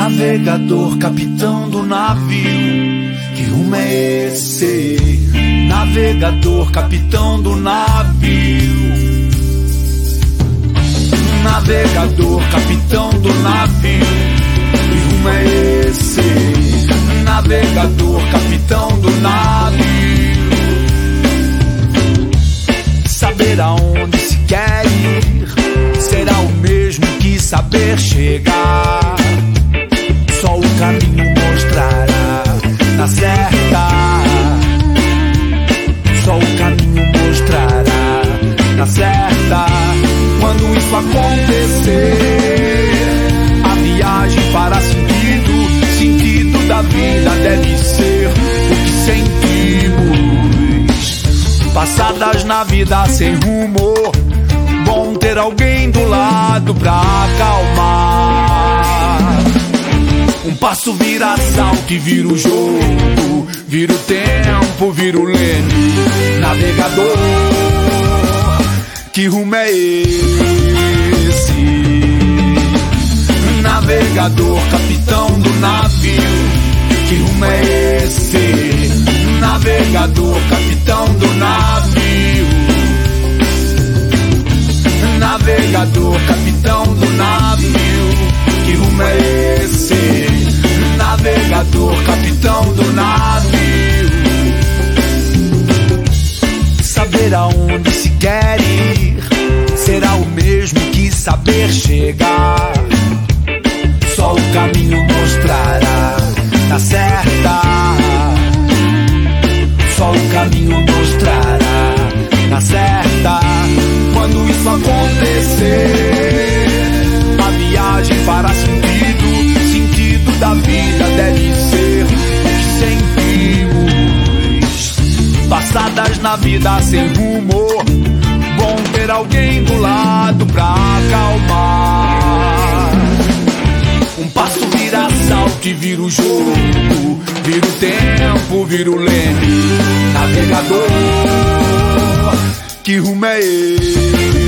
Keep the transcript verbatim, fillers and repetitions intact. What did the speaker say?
Navegador, capitão do navio, que rumo é esse? Navegador, capitão do navio. Navegador, capitão do navio, que rumo é esse? Navegador, capitão do navio. Saber aonde se quer ir será o mesmo que saber chegar. Só o caminho mostrará na certa. Só o caminho mostrará na certa. Quando isso acontecer, a viagem fará sentido. Sentido da vida deve ser o que sentimos. Passadas na vida sem rumo, bom ter alguém do lado pra acalmar. Um passo vira assalto e vira o jogo, vira o tempo, vira o leme. Navegador, que rumo é esse? Navegador, capitão do navio, que rumo é esse? Navegador, capitão do navio. Navegador, capitão do navio, que rumo é esse? Navegador, capitão do navio. Saber aonde se quer ir será o mesmo que saber chegar. Só o caminho mostrará na certa. Só o caminho mostrará na certa. Quando isso acontecer, a viagem fará sentido. Sentido da vida deve ser o que sentimos. Passadas na vida sem rumo, bom ter alguém do lado pra acalmar. Um passo vira assalto e vira o jogo, vira o tempo, vira o leme. Navegador, que rumo é esse?